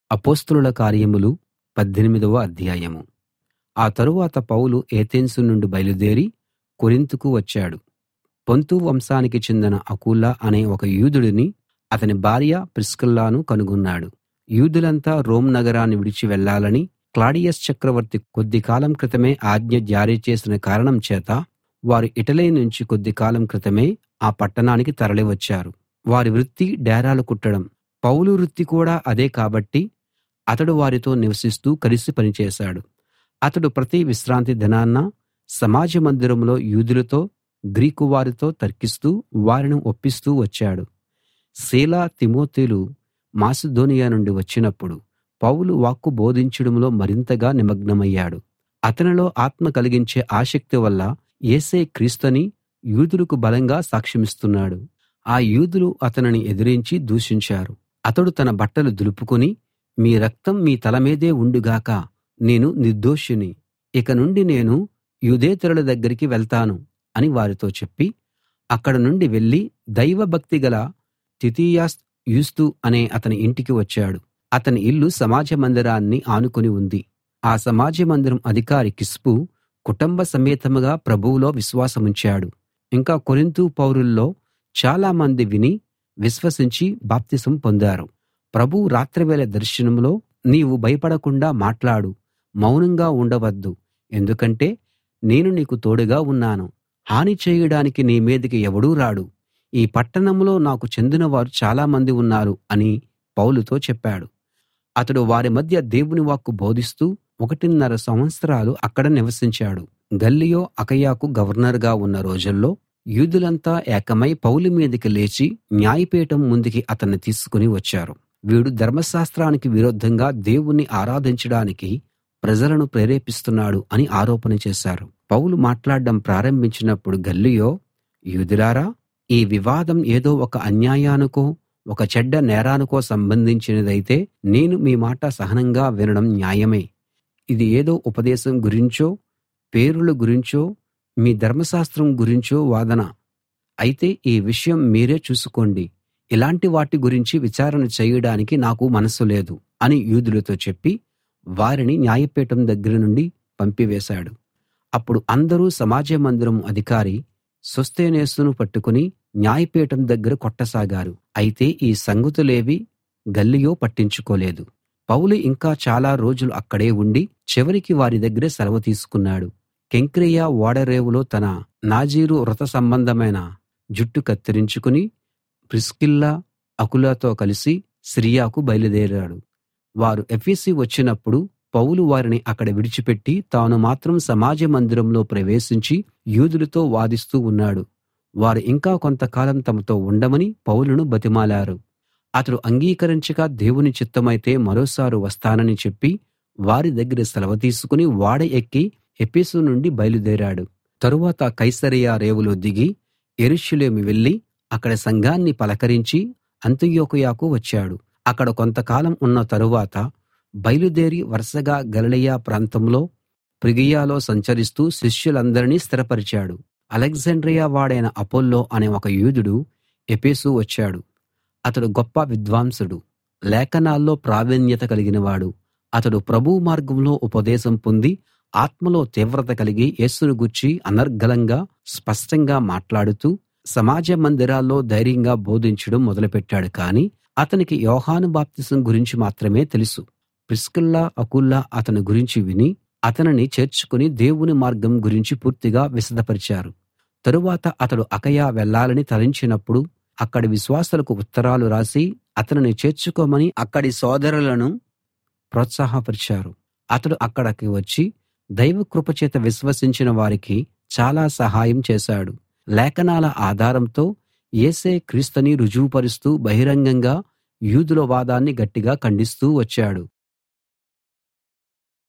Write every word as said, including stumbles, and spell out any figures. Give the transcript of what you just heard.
అపొస్తలుల కార్యములు పద్దెనిమిదవ అధ్యాయం. ఆ తరువాత పౌలు ఏతెన్సు నుండి బయలుదేరి కొరింతుకు వచ్చాడు. పొంతు వంశానికి చెందిన అకుల అనే ఒక యూదుడిని, అతని భార్య ప్రిస్కిల్లను కనుగొన్నాడు. యూదులంతా రోమ్ నగరాన్ని విడిచి వెళ్ళాలని క్లాడియస్ చక్రవర్తి కొద్ది కాలం క్రితమే ఆజ్ఞ జారీ చేసిన కారణం చేత వారు ఇటలీ నుంచి కొద్ది కాలం క్రితమే ఆ పట్టణానికి తరలి వచ్చారు. వారి వృత్తి డేరాలు కుట్టడం. పౌలు వృత్తి కూడా అదే కాబట్టి అతడు వారితో నివసిస్తూ కలిసి పనిచేశాడు. అతడు ప్రతి విశ్రాంతి దినాన సమాజ మందిరంలో యూదులతో గ్రీకు వారితో తర్కిస్తూ వారిని ఒప్పిస్తూ వచ్చాడు. సీల, తిమోతిలు మాసిదోనియ నుండి వచ్చినప్పుడు పౌలు వాక్కు బోధించడంలో మరింతగా నిమగ్నమయ్యాడు. అతనిలో ఆత్మ కలిగించే ఆసక్తి వల్ల యేసే క్రీస్తని యూదులకు బలంగా సాక్ష్యమిస్తున్నాడు. ఆ యూదులు అతనిని ఎదిరించి దూషించారు. అతడు తన బట్టలు దులుపుకుని, మీ రక్తం మీ తల మీదే ఉండుగాక, నేను నిర్దోషిని, ఇక నుండి నేను యూదేతరుల దగ్గరికి వెళ్తాను అని వారితో చెప్పి అక్కడ నుండి వెళ్ళి దైవభక్తి గల తితియస్ యూస్తు అనే అతని ఇంటికి వచ్చాడు. అతని ఇల్లు సమాజ మందిరాన్ని ఆనుకుని ఉంది. ఆ సమాజ మందిరం అధికారి కిస్పు కుటుంబ సమేతంగా ప్రభువులో విశ్వాసముంచాడు. ఇంకా కొరింతు పౌరుల్లో చాలా మంది విని విశ్వసించి బాప్తిసం పొందారు. ప్రభువు రాత్రివేళ దర్శనంలో, నీవు భయపడకుండా మాట్లాడు, మౌనంగా ఉండవద్దు, ఎందుకంటే నేను నీకు తోడుగా ఉన్నాను, హాని చేయడానికి నీ మీదికి ఎవడూ రాడు, ఈ పట్టణంలో నాకు చెందినవారు చాలామంది ఉన్నారు అని పౌలుతో చెప్పాడు. అతడు వారి మధ్య దేవుని వాక్కు బోధిస్తూ ఒకటిన్నర సంవత్సరాలు అక్కడ నివసించాడు. గల్లియో అకయకు గవర్నర్గా ఉన్న రోజుల్లో యూదులంతా ఏకమై పౌలు మీదికి లేచి న్యాయపీఠం ముందుకి అతన్ని తీసుకుని వచ్చారు. వీడు ధర్మశాస్త్రానికి విరుద్ధంగా దేవుణ్ణి ఆరాధించడానికి ప్రజలను ప్రేరేపిస్తున్నాడు అని ఆరోపణ చేశారు. పౌలు మాట్లాడడం ప్రారంభించినప్పుడు గల్లియో, యూదులారా, ఈ వివాదం ఏదో ఒక అన్యాయానికో ఒక చెడ్డ నేరానికో సంబంధించినదైతే నేను మీ మాట సహనంగా వినడం న్యాయమే. ఇది ఏదో ఉపదేశం గురించో పేరుల గురించో మీ ధర్మశాస్త్రం గురించో వాదన అయితే ఈ విషయం మీరే చూసుకోండి. ఇలాంటి వాటి గురించి విచారణ చేయడానికి నాకు మనసు లేదు అని యూదులతో చెప్పి వారిని న్యాయపీఠం దగ్గర నుండి పంపివేశాడు. అప్పుడు అందరూ సమాజ మందిరం అధికారి సోస్తెనేసును పట్టుకుని న్యాయపీఠం దగ్గర కొట్టసాగారు. అయితే ఈ సంగతులేవీ గల్లియో పట్టించుకోలేదు. పౌలు ఇంకా చాలా రోజులు అక్కడే ఉండి చివరికి వారి దగ్గర సెలవు తీసుకున్నాడు. కెంక్రేయ ఓడరేవులో తన నాజీరు వ్రత సంబంధమైన జుట్టు కత్తిరించుకుని ప్రిస్కిల్ల, అకులతో కలిసి సిరియాకు బయలుదేరాడు. వారు ఎఫెసు వచ్చినప్పుడు పౌలు వారిని అక్కడ విడిచిపెట్టి తాను మాత్రం సమాజ మందిరంలో ప్రవేశించి యూదులతో వాదిస్తూ ఉన్నాడు. వారు ఇంకా కొంతకాలం తమతో ఉండమని పౌలును బతిమాలారు. అతడు అంగీకరించక దేవుని చిత్తమైతే మరోసారి వస్తానని చెప్పి వారి దగ్గర సెలవు తీసుకుని ఓడ ఎక్కి ఎఫెసు నుండి బయలుదేరాడు. తరువాత కైసరయ రేవులో దిగి యెరూషలేము వెళ్ళి అక్కడ సంఘాన్ని పలకరించి అంతియొకయకు వచ్చాడు. అక్కడ కొంతకాలం ఉన్న తరువాత బయలుదేరి వరుసగా గలిలయ ప్రాంతంలో ఫ్రిగియలో సంచరిస్తూ శిష్యులందరినీ స్థిరపరిచాడు. అలెగ్జాండ్రియ వాడైన అపొల్లో అనే ఒక యూదుడు ఎఫెసు వచ్చాడు. అతడు గొప్ప విద్వాంసుడు, లేఖనాల్లో ప్రావీణ్యత కలిగినవాడు. అతడు ప్రభువు మార్గంలో ఉపదేశం పొంది ఆత్మలో తీవ్రత కలిగి యేసును గూర్చి అనర్గళంగా స్పష్టంగా మాట్లాడుతూ సమాజ మందిరాల్లో ధైర్యంగా బోధించడం మొదలుపెట్టాడు. కానీ అతనికి యోహాను బాప్తిసం గురించి మాత్రమే తెలుసు. ప్రిస్కిల్ల, అకుల అతని గురించి విని అతనిని చేర్చుకుని దేవుని మార్గం గురించి పూర్తిగా విశదపరిచారు. తరువాత అతడు అకయ వెళ్ళాలని తలంచినప్పుడు అక్కడి విశ్వాసులకు ఉత్తరాలు రాసి అతనిని చేర్చుకోమని అక్కడి సోదరులను ప్రోత్సాహపరిచారు. అతడు అక్కడికి వచ్చి దైవ కృపచేత విశ్వసించిన వారికి చాలా సహాయం చేశాడు. లేఖనాల ఆధారంతో యేసే క్రీస్తుని రుజువుపరుస్తూ బహిరంగంగా యూదుల వాదాన్ని గట్టిగా ఖండిస్తూ వచ్చాడు.